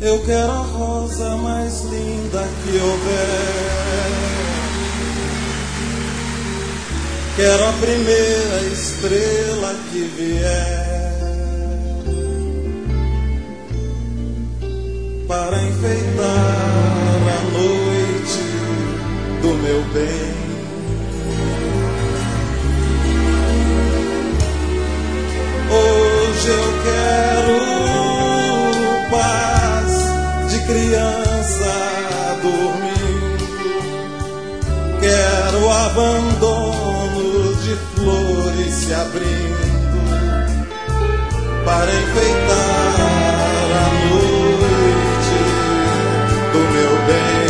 Eu quero a rosa mais linda que houver. Quero a primeira estrela que vier para enfeitar a noite do meu bem. Hoje eu quero paz de criança dormindo. Quero abandono de flores se abrindo para enfeitar a noite do meu bem.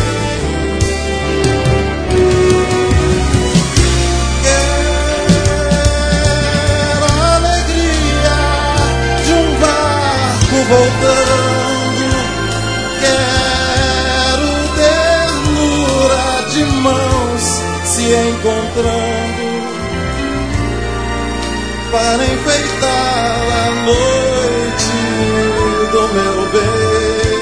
Quero a alegria de um barco voltando. Quero ternura de mãos se encontrando para enfeitar a noite do meu bem.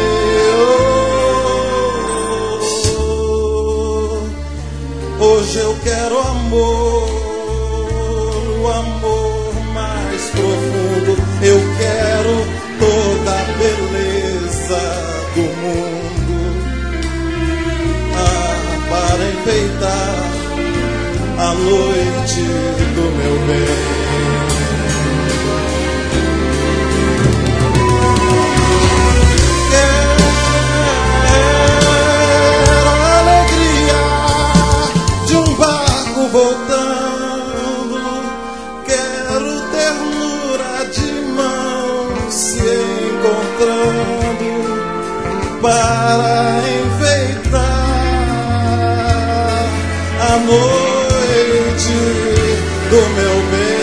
Hoje eu quero amor, o amor mais profundo. Eu quero toda a beleza do mundo, para enfeitar a noite do meu bem. Quero a alegria de um barco voltando. Quero ternura de mãos se encontrando para enfeitar a noite do meu bem.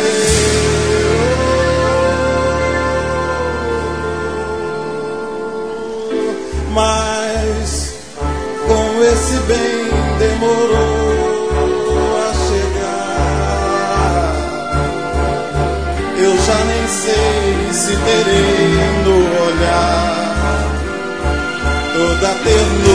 Mas com esse bem demorou a chegar. Eu já nem sei se terei no olhar toda a ternura